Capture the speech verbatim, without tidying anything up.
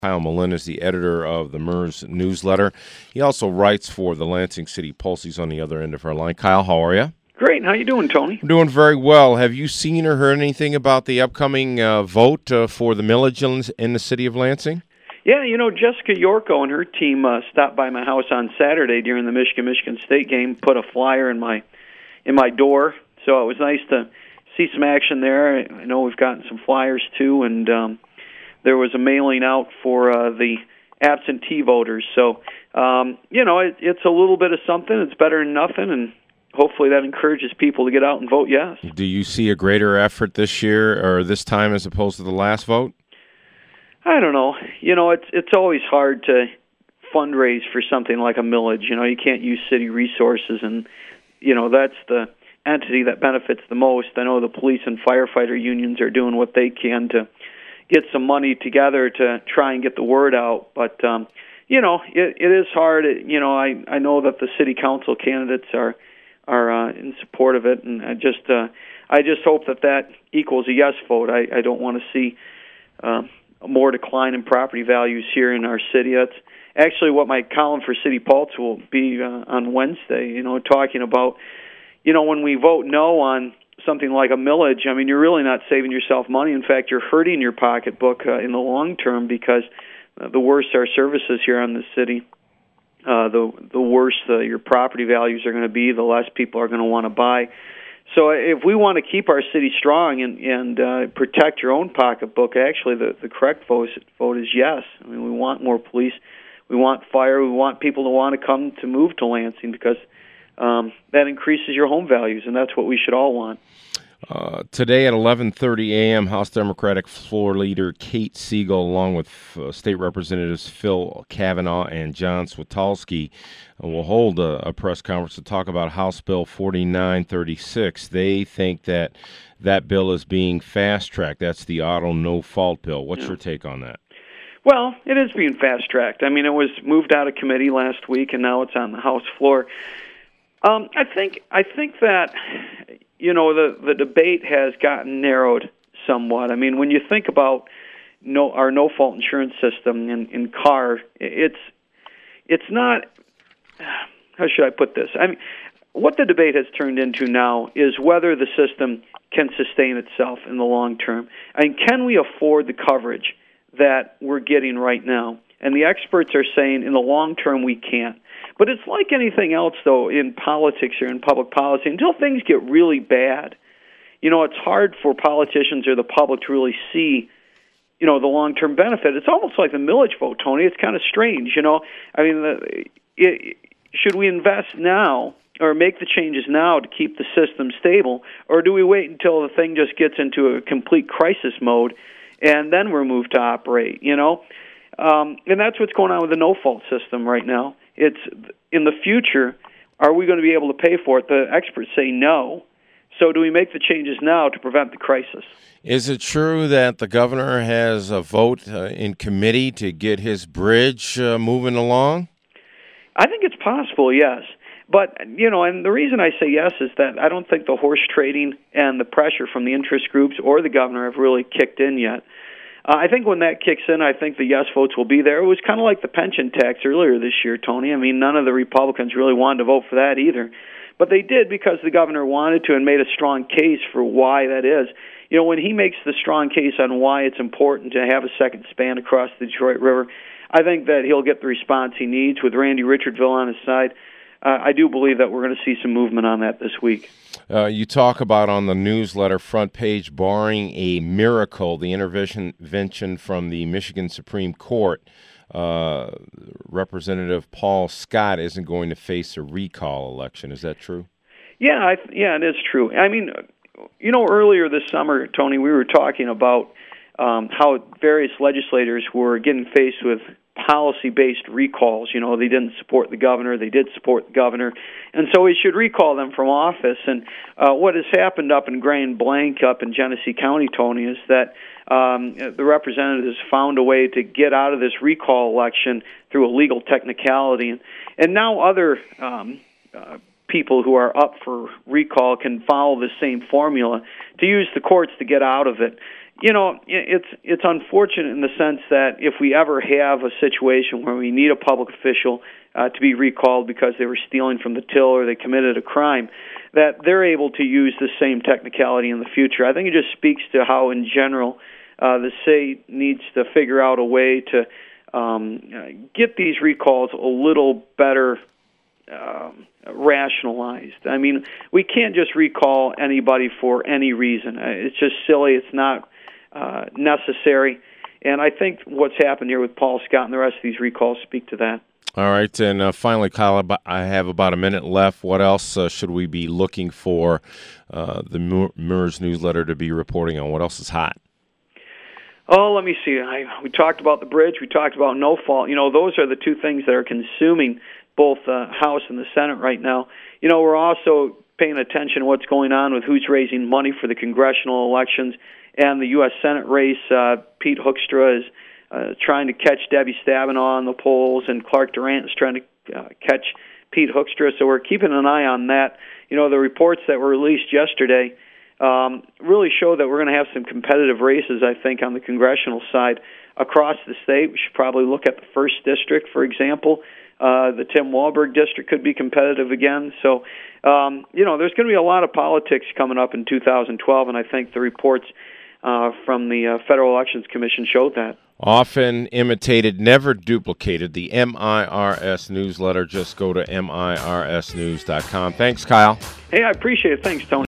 Kyle Malin is the editor of the M E R S newsletter. He also writes for the Lansing City Pulse. He's on the other end of our line. Kyle, how are you? Great. How you doing, Tony? I'm doing very well. Have you seen or heard anything about the upcoming uh, vote uh, for the millage in, in the city of Lansing? Yeah, you know, Jessica Yorko and her team uh, stopped by my house on Saturday during the Michigan-Michigan State game, put a flyer in my in my door. So it was nice to see some action there. I know we've gotten some flyers, too, and um, there was a mailing out for uh, the absentee voters. So, um, you know, it, it's a little bit of something. It's better than nothing, and hopefully that encourages people to get out and vote yes. Do you see a greater effort this year or this time as opposed to the last vote? I don't know. You know, it's it's always hard to fundraise for something like a millage. You know, you can't use city resources, and, you know, that's the entity that benefits the most. I know the police and firefighter unions are doing what they can to get some money together to try and get the word out. But, um, you know, it, it is hard. It, you know, I, I know that the city council candidates are are uh, in support of it, and I just uh, I just hope that that equals a yes vote. I, I don't want to see uh, more decline in property values here in our city. That's actually what my column for City Pulse will be uh, on Wednesday, you know, talking about, you know, when we vote no on something like a millage, I mean, you're really not saving yourself money. In fact, you're hurting your pocketbook uh, in the long term, because uh, the worse our services here in the city, uh, the the worse uh, your property values are going to be, the less people are going to want to buy. So if we want to keep our city strong and, and uh, protect your own pocketbook, actually the, the correct vote, vote is yes. I mean, we want more police. We want fire. We want people to want to come to move to Lansing, because um, that increases your home values, and that's what we should all want. Uh, today at eleven thirty a.m., House Democratic Floor Leader Kate Siegel, along with uh, State Representatives Phil Kavanaugh and John Switalski, uh, will hold a, a press conference to talk about House Bill forty-nine thirty-six. They think that that bill is being fast-tracked. That's the auto no-fault bill. What's yeah. your take on that? Well, it is being fast-tracked. I mean, it was moved out of committee last week, and now it's on the House floor. Um, I think I think that, you know, the, the debate has gotten narrowed somewhat. I mean, when you think about no our no-fault insurance system in, in car, it's it's not, how should I put this? I mean, what the debate has turned into now is whether the system can sustain itself in the long term. I mean, can we afford the coverage that we're getting right now? And the experts are saying in the long term we can't. But it's like anything else, though, in politics or in public policy. Until things get really bad, you know, it's hard for politicians or the public to really see, you know, the long-term benefit. It's almost like the millage vote, Tony. It's kind of strange, you know. I mean, the, it, should we invest now or make the changes now to keep the system stable, or do we wait until the thing just gets into a complete crisis mode and then we're moved to operate, you know? Um, and that's what's going on with the no-fault system right now. It's in the future, are we going to be able to pay for it? The experts say no. So do we make the changes now to prevent the crisis? Is it true that the governor has a vote uh, in committee to get his bridge uh, moving along? I think it's possible, yes. But, you know, and the reason I say yes is that I don't think the horse trading and the pressure from the interest groups or the governor have really kicked in yet. Uh, I think when that kicks in, I think the yes votes will be there. It was kind of like the pension tax earlier this year, Tony. I mean, none of the Republicans really wanted to vote for that either. But they did because the governor wanted to and made a strong case for why that is. You know, when he makes the strong case on why it's important to have a second span across the Detroit River, I think that he'll get the response he needs with Randy Richardville on his side. Uh, I do believe that we're going to see some movement on that this week. Uh, you talk about on the newsletter front page, barring a miracle, the intervention from the Michigan Supreme Court, uh, Representative Paul Scott isn't going to face a recall election. Is that true? Yeah, I, yeah, it is true. I mean, you know, earlier this summer, Tony, we were talking about um, how various legislators were getting faced with policy-based recalls. You know, they didn't support the governor, they did support the governor, and so we should recall them from office. And uh, what has happened up in Grand Blanc, up in Genesee County, Tony, is that um, the representatives found a way to get out of this recall election through a legal technicality, and, and now other um, uh, people who are up for recall can follow the same formula to use the courts to get out of it. you know, it's it's unfortunate in the sense that if we ever have a situation where we need a public official uh, to be recalled because they were stealing from the till or they committed a crime, that they're able to use the same technicality in the future. I think it just speaks to how, in general, uh, the state needs to figure out a way to um, get these recalls a little better Um, rationalized. I mean, we can't just recall anybody for any reason. It's just silly. It's not uh, necessary. And I think what's happened here with Paul Scott and the rest of these recalls speak to that. All right, and uh, finally, Kyle, I have about a minute left. What else uh, should we be looking for uh, the MERS newsletter to be reporting on? What else is hot? Oh, let me see. I, we talked about the bridge. We talked about no fault. You know, those are the two things that are consuming both the House and the Senate right now. You know, we're also paying attention to what's going on with who's raising money for the congressional elections and the U S Senate race. Uh, Pete Hoekstra is uh, trying to catch Debbie Stabenow on the polls, and Clark Durant is trying to uh, catch Pete Hoekstra. So we're keeping an eye on that. You know, the reports that were released yesterday um, really show that we're going to have some competitive races, I think, on the congressional side across the state. We should probably look at the first district, for example. Uh, the Tim Walberg district could be competitive again. So, um, you know, there's going to be a lot of politics coming up in two thousand twelve, and I think the reports uh, from the uh, Federal Elections Commission showed that. Often imitated, never duplicated. The M I R S newsletter. Just go to M I R S news dot com. Thanks, Kyle. Hey, I appreciate it. Thanks, Tony.